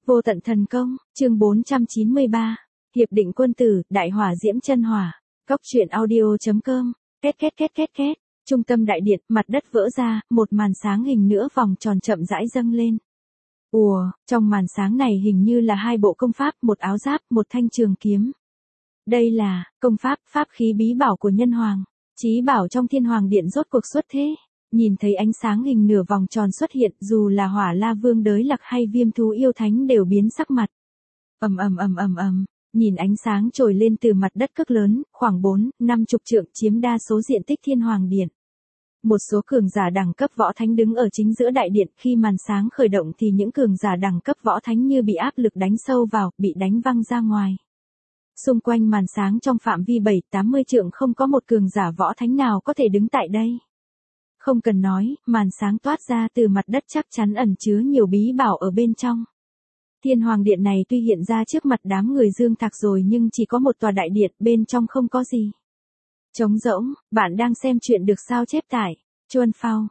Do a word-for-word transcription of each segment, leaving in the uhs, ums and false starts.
Vô tận thần công, chương bốn trăm chín mươi ba. Hiệp định quân tử, đại hỏa diễm chân hỏa. Cốc truyện audio chấm com. Két két két két két. Trung tâm đại điện, mặt đất vỡ ra, một màn sáng hình nửa vòng tròn chậm rãi dâng lên. Ùa, trong màn sáng này hình như là hai bộ công pháp, một áo giáp, một thanh trường kiếm. Đây là công pháp, pháp khí bí bảo của nhân hoàng. Chí bảo trong thiên hoàng điện rốt cuộc xuất thế. Nhìn thấy ánh sáng hình nửa vòng tròn xuất hiện, dù là Hỏa La Vương Đới Lạc hay Viêm Thú Yêu Thánh đều biến sắc mặt. Ầm ầm ầm ầm ầm, nhìn ánh sáng trồi lên từ mặt đất cực lớn, khoảng bốn, năm chục trượng chiếm đa số diện tích thiên hoàng điện. Một số cường giả đẳng cấp võ thánh đứng ở chính giữa đại điện, khi màn sáng khởi động thì những cường giả đẳng cấp võ thánh như bị áp lực đánh sâu vào, bị đánh văng ra ngoài. Xung quanh màn sáng trong phạm vi bảy tám mươi trượng không có một cường giả võ thánh nào có thể đứng tại đây. Không cần nói, màn sáng toát ra từ mặt đất chắc chắn ẩn chứa nhiều bí bảo ở bên trong. Thiên Hoàng Điện này tuy hiện ra trước mặt đám người Dương Thạc rồi nhưng chỉ có một tòa đại điện, bên trong không có gì. Trống rỗng, bạn đang xem chuyện được sao chép tải. Chuan Phao,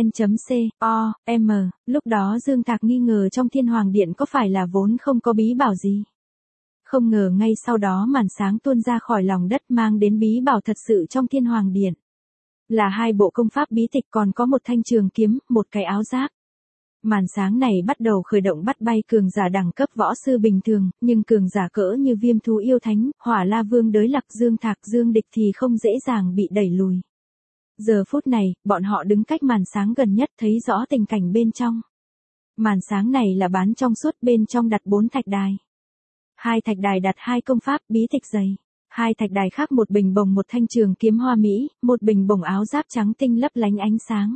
vn.co, m, lúc đó Dương Thạc nghi ngờ trong Thiên Hoàng Điện có phải là vốn không có bí bảo gì. Không ngờ ngay sau đó màn sáng tuôn ra khỏi lòng đất mang đến bí bảo thật sự trong Thiên Hoàng Điện. Là hai bộ công pháp bí tịch còn có một thanh trường kiếm, một cái áo giáp. Màn sáng này bắt đầu khởi động bắt bay cường giả đẳng cấp võ sư bình thường, nhưng cường giả cỡ như Viêm Thú Yêu Thánh, Hỏa La Vương Đới Lạc, Dương Thạc, Dương Địch thì không dễ dàng bị đẩy lùi. Giờ phút này, bọn họ đứng cách màn sáng gần nhất thấy rõ tình cảnh bên trong. Màn sáng này là bán trong suốt, bên trong đặt bốn thạch đài. Hai thạch đài đặt hai công pháp bí tịch dày. Hai thạch đài khác một bình bồng một thanh trường kiếm hoa mỹ, một bình bồng áo giáp trắng tinh lấp lánh ánh sáng.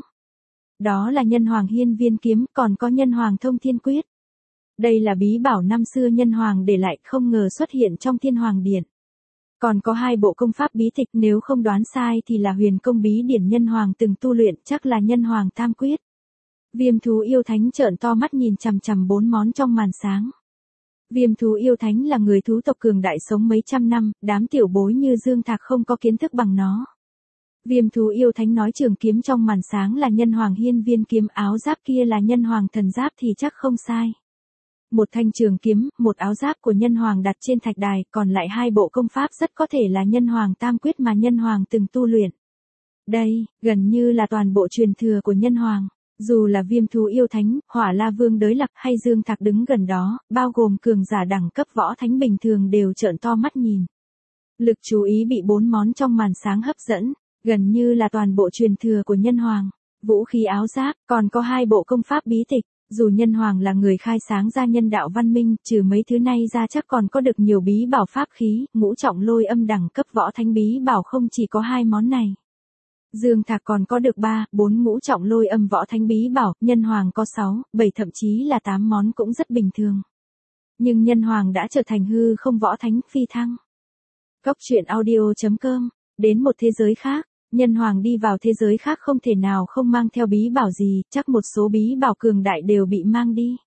Đó là nhân hoàng hiên viên kiếm, còn có nhân hoàng thông thiên quyết. Đây là bí bảo năm xưa nhân hoàng để lại, không ngờ xuất hiện trong thiên hoàng điện. Còn có hai bộ công pháp bí tịch, nếu không đoán sai thì là huyền công bí điển nhân hoàng từng tu luyện, chắc là nhân hoàng tam quyết. Viêm Thú Yêu Thánh trợn to mắt nhìn chằm chằm bốn món trong màn sáng. Viêm Thú Yêu Thánh là người thú tộc cường đại sống mấy trăm năm, đám tiểu bối như Dương Thạc không có kiến thức bằng nó. Viêm Thú Yêu Thánh nói trường kiếm trong màn sáng là nhân hoàng hiên viên kiếm, áo giáp kia là nhân hoàng thần giáp thì chắc không sai. Một thanh trường kiếm, một áo giáp của nhân hoàng đặt trên thạch đài, còn lại hai bộ công pháp rất có thể là nhân hoàng tam quyết mà nhân hoàng từng tu luyện. Đây, gần như là toàn bộ truyền thừa của nhân hoàng. Dù là Viêm Thú Yêu Thánh, Hỏa La Vương Đới Lạc hay Dương Thạc đứng gần đó, bao gồm cường giả đẳng cấp võ thánh bình thường đều trợn to mắt nhìn. Lực chú ý bị bốn món trong màn sáng hấp dẫn, gần như là toàn bộ truyền thừa của nhân hoàng. Vũ khí áo giáp, còn có hai bộ công pháp bí tịch. Dù nhân hoàng là người khai sáng ra nhân đạo văn minh, trừ mấy thứ này ra chắc còn có được nhiều bí bảo pháp khí, ngũ trọng lôi âm đẳng cấp võ thánh bí bảo không chỉ có hai món này. Dương Thạc còn có được ba, bốn ngũ trọng lôi âm võ thánh bí bảo, nhân hoàng có sáu, bảy thậm chí là tám món cũng rất bình thường. Nhưng nhân hoàng đã trở thành hư không võ thánh phi thăng. Cốc truyện audio chấm com, đến một thế giới khác, nhân hoàng đi vào thế giới khác không thể nào không mang theo bí bảo gì, chắc một số bí bảo cường đại đều bị mang đi.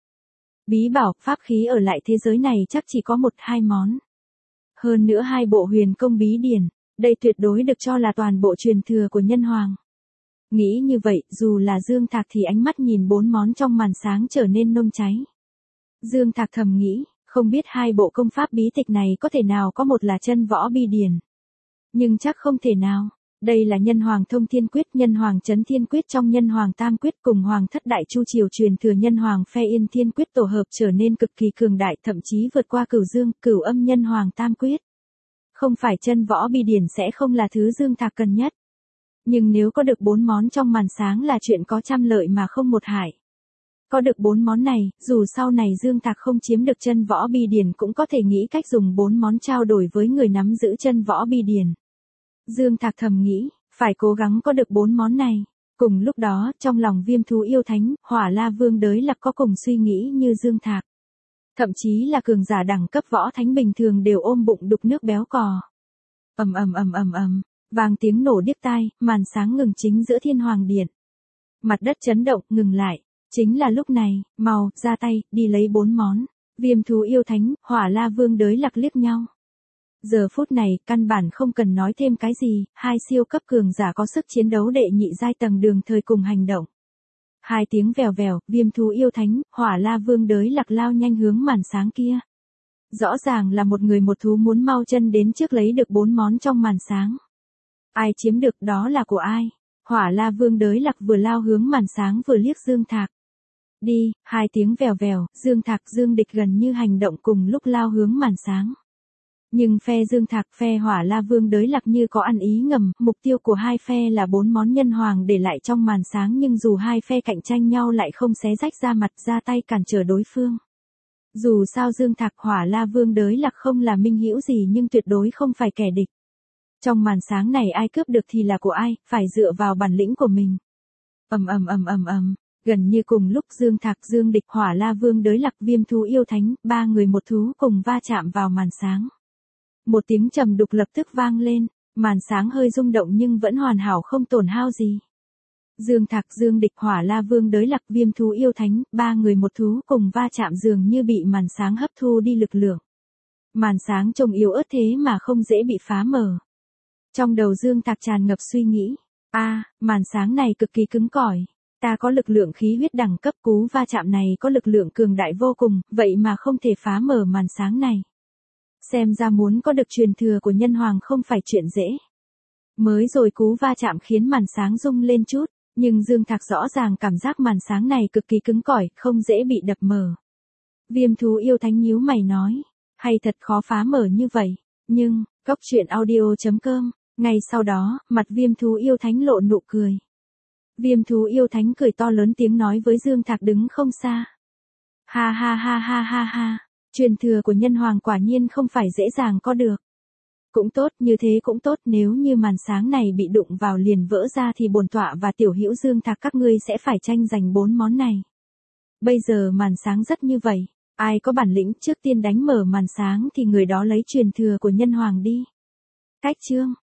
Bí bảo, pháp khí ở lại thế giới này chắc chỉ có một hai món. Hơn nữa hai bộ huyền công bí điển. Đây tuyệt đối được cho là toàn bộ truyền thừa của nhân hoàng. Nghĩ như vậy, dù là Dương Thạc thì ánh mắt nhìn bốn món trong màn sáng trở nên nông cháy. Dương Thạc thầm nghĩ, không biết hai bộ công pháp bí tịch này có thể nào có một là chân võ bi điển. Nhưng chắc không thể nào. Đây là nhân hoàng thông thiên quyết, nhân hoàng chấn thiên quyết trong nhân hoàng tam quyết cùng hoàng thất đại chu triều truyền thừa nhân hoàng phe yên thiên quyết tổ hợp trở nên cực kỳ cường đại, thậm chí vượt qua cửu dương, cửu âm nhân hoàng tam quyết. Không phải chân võ bi điển sẽ không là thứ Dương Thạc cần nhất. Nhưng nếu có được bốn món trong màn sáng là chuyện có trăm lợi mà không một hại. Có được bốn món này, dù sau này Dương Thạc không chiếm được chân võ bi điển cũng có thể nghĩ cách dùng bốn món trao đổi với người nắm giữ chân võ bi điển. Dương Thạc thầm nghĩ, phải cố gắng có được bốn món này. Cùng lúc đó, trong lòng Viêm Thú Yêu Thánh, Hỏa La Vương Đới Lạc có cùng suy nghĩ như Dương Thạc. Thậm chí là cường giả đẳng cấp võ thánh bình thường đều ôm bụng đục nước béo cò. Ầm ầm ầm ầm ầm, vang tiếng nổ điếc tai, màn sáng ngừng chính giữa thiên hoàng điện. Mặt đất chấn động, ngừng lại. Chính là lúc này, mau, ra tay, đi lấy bốn món. Viêm Thú Yêu Thánh, Hỏa La Vương Đới Lạc liếc nhau. Giờ phút này, căn bản không cần nói thêm cái gì, hai siêu cấp cường giả có sức chiến đấu đệ nhị giai tầng đường thời cùng hành động. Hai tiếng vèo vèo, viêm thú yêu thánh, hỏa la vương đới lạc lao nhanh hướng màn sáng kia. Rõ ràng là một người một thú muốn mau chân đến trước lấy được bốn món trong màn sáng. Ai chiếm được đó là của ai? Hỏa la vương đới lạc vừa lao hướng màn sáng vừa liếc Dương Thạc. Đi, hai tiếng vèo vèo, Dương Thạc Dương Địch gần như hành động cùng lúc lao hướng màn sáng. Nhưng phe Dương Thạc phe hỏa la vương đới lạc như có ăn ý ngầm, mục tiêu của hai phe là bốn món nhân hoàng để lại trong màn sáng nhưng dù hai phe cạnh tranh nhau lại không xé rách ra mặt ra tay cản trở đối phương. Dù sao Dương Thạc hỏa la vương đới lạc không là minh hữu gì nhưng tuyệt đối không phải kẻ địch. Trong màn sáng này ai cướp được thì là của ai, phải dựa vào bản lĩnh của mình. Ầm ầm ầm ầm ầm, gần như cùng lúc Dương Thạc Dương Địch hỏa la vương đới lạc viêm thú yêu thánh, ba người một thú cùng va chạm vào màn sáng. Một tiếng trầm đục lập tức vang lên, màn sáng hơi rung động nhưng vẫn hoàn hảo không tổn hao gì. Dương Thạc Dương Địch hỏa la vương đới lạc viêm thú yêu thánh, ba người một thú cùng va chạm dường như bị màn sáng hấp thu đi lực lượng. Màn sáng trông yếu ớt thế mà không dễ bị phá mở. Trong đầu Dương Thạc tràn ngập suy nghĩ, a, à, màn sáng này cực kỳ cứng cỏi. Ta có lực lượng khí huyết đẳng cấp, cú va chạm này có lực lượng cường đại vô cùng, vậy mà không thể phá mở màn sáng này. Xem ra muốn có được truyền thừa của nhân hoàng không phải chuyện dễ. Mới rồi cú va chạm khiến màn sáng rung lên chút, nhưng Dương Thạc rõ ràng cảm giác màn sáng này cực kỳ cứng cỏi, không dễ bị đập mở. Viêm thú yêu thánh nhíu mày nói, hay thật khó phá mở như vậy, nhưng, cốc truyện audio chấm com, ngay sau đó, mặt viêm thú yêu thánh lộ nụ cười. Viêm thú yêu thánh cười to lớn tiếng nói với Dương Thạc đứng không xa. Ha ha ha ha ha ha, truyền thừa của nhân hoàng quả nhiên không phải dễ dàng có được. Cũng tốt, như thế cũng tốt, nếu như màn sáng này bị đụng vào liền vỡ ra thì bổn tọa và tiểu hữu Dương Thạc các ngươi sẽ phải tranh giành bốn món này. Bây giờ màn sáng rất như vậy, ai có bản lĩnh trước tiên đánh mở màn sáng thì người đó lấy truyền thừa của nhân hoàng đi. Cách chương